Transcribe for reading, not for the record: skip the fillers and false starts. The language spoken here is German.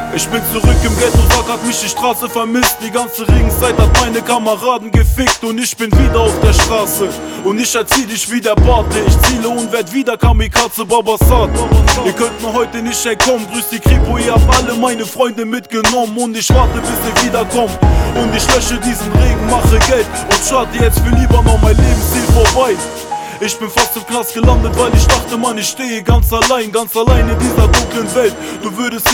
Ich bin zurück im Ghetto, Sack hat mich die Straße vermisst. Die ganze Regenzeit hat meine Kameraden gefickt. Und ich bin wieder auf der Straße und ich erzieh dich wie der Pate. Ich ziele und werd wieder Kamikaze Babasat. Ihr könnt mir heute nicht entkommen, grüß die Kripo, ihr habt alle meine Freunde mitgenommen. Und ich warte bis ihr wiederkommt und ich lösche diesen Regen, mache Geld und starte jetzt für Libanon mein Lebensziel vorbei. Ich bin fast im Knast gelandet, weil ich dachte, Mann, ich stehe ganz allein in dieser dunklen Welt. Du würdest